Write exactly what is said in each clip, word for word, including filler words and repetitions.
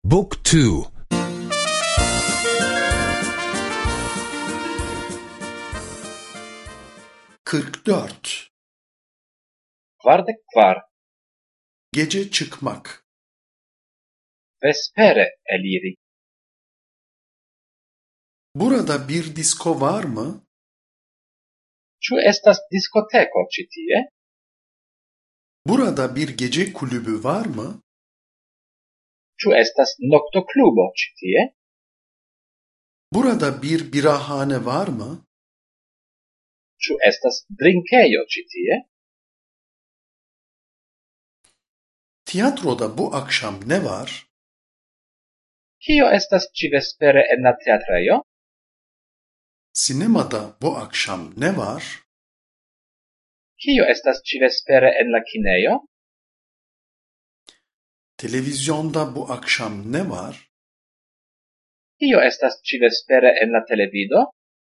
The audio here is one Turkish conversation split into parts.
Book two. kırk dört. Kvardek kvar. Gece çıkmak. Vespere eliri. Burada bir disko var mı? Ĉu estas diskoteko ĉi tie? Burada bir gece kulübü var mı? Ĉu estas noktoklubo ĉi tie? Burada bir birahane var mı? Ĉu estas drinkejo ĉi tie? Tiyatroda bu akşam ne var? Kio estas ĉi-vespere en la teatrejo? Sinemada bu akşam ne var? Kio estas ĉi-vespere en la kinejo? Televizyonda bu akşam ne var? Kio estas ĉi-vespere en la televido?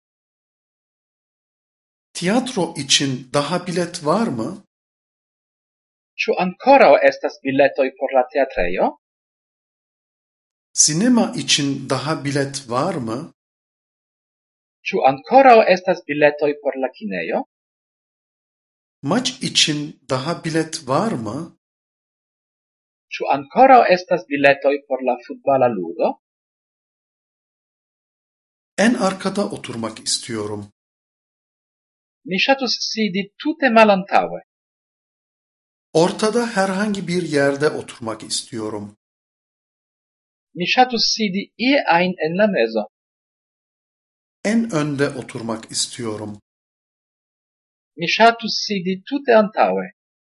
Tiyatro için daha bilet var mı? Ĉu ankoraŭ estas biletoj por la teatrejo? Sinema için daha bilet var mı? Ĉu ankoraŭ estas biletoj por la kinejo? Maç için daha bilet var mı? Ĉu ankoraŭ estas biletoj por la futbala ludo? En arkada oturmak istiyorum. Mi ŝatus sidi tute malantaŭe. Ortada herhangi bir yerde oturmak istiyorum. Mi ŝatus sidi ie ajn en la mezo. En önde oturmak istiyorum. Mi ŝatus sidi tute antaŭe.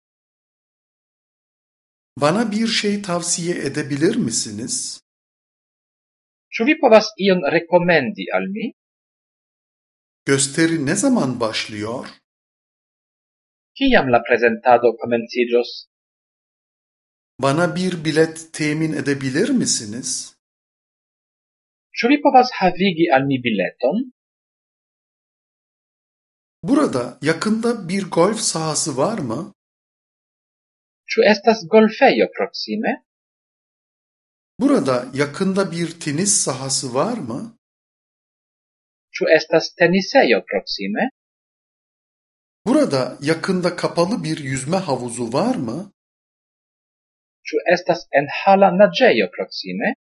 Bana bir şey tavsiye edebilir misiniz? Ĉu vi povas ion rekomendi al mi? Gösteri ne zaman başlıyor? Kiam la prezentado komenciĝos? Bana bir bilet temin edebilir misiniz? Ĉu vi povas havigi al mi bileton? Burada yakında bir golf sahası var mı? Ĉu estas golfejo proksime? Burada yakında bir tenis sahası var mı? Ĉu estas tenisejo proksime? Burada yakında kapalı bir yüzme havuzu var mı? Ĉu estas enhala naĝejo proksime?